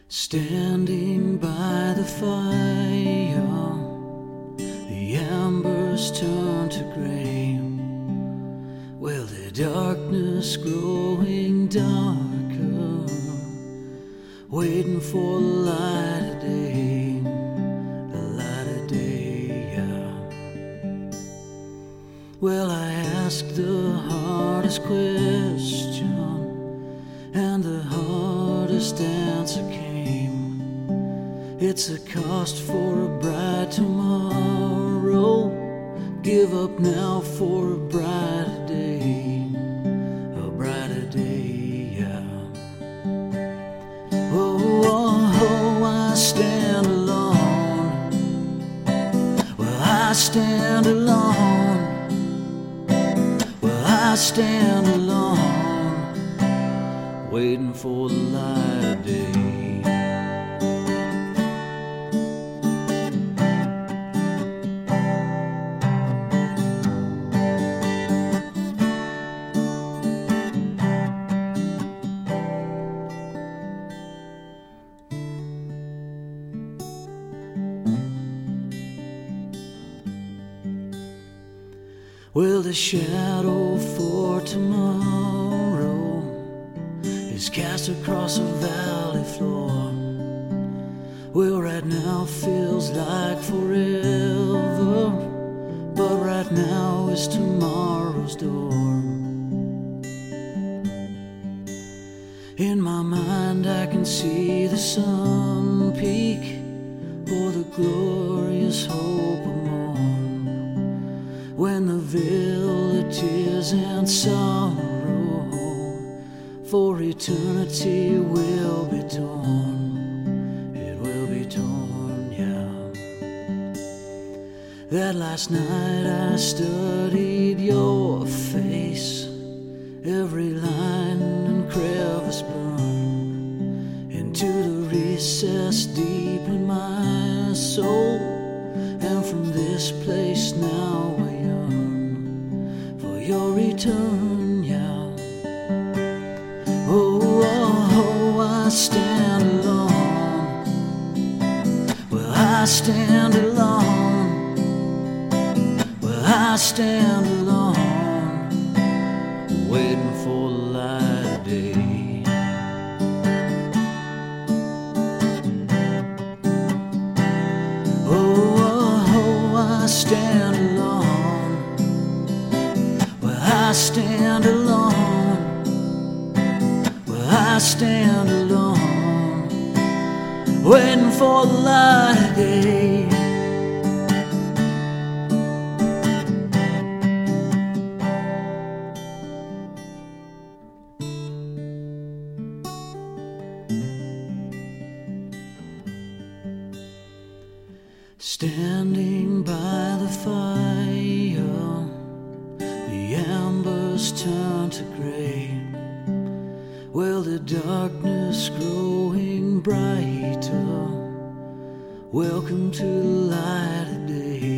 Standing by the fire, the embers turn to gray. Well, the darkness growing darker, waiting for the light of day, the light of day, yeah. Well, I asked the hardest question, and the hardest answer came. It's a cost for a bright tomorrow. Give up now for a brighter day, a brighter day, yeah. Oh, I stand alone. Well, I stand alone. Well, I stand alone, waiting for the light of day. Well, the shadow for tomorrow is cast across a valley floor. Well, right now feels like forever, but right now is tomorrow's door. In my mind I can see the sun peak, or the glorious hope of morn, when the veil of tears and sorrow for eternity will be torn. It will be torn, yeah. That last night I studied your face, every line and crevice burned into the recess deep in my soul. And from this place now I yearn for your return, yeah. Oh, I stand alone. Well, I stand alone. Well, I stand alone, waiting for the light of day. I stand alone. Well, I stand alone. Well, I stand alone, waiting for the light of day. Standing by the fire, the embers turn to gray. Well, the darkness growing brighter, welcome to the light of day.